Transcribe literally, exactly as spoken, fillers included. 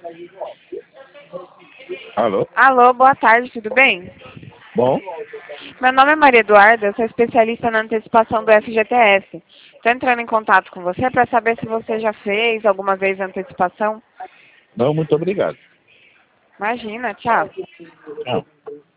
Alô? Alô, boa tarde, tudo bem? Bom? Meu nome é Maria Eduarda, eu sou especialista na antecipação do F G T S. Estou entrando em contato com você para saber se você já fez alguma vez a antecipação. Não, muito obrigado. Imagina, tchau. Tchau.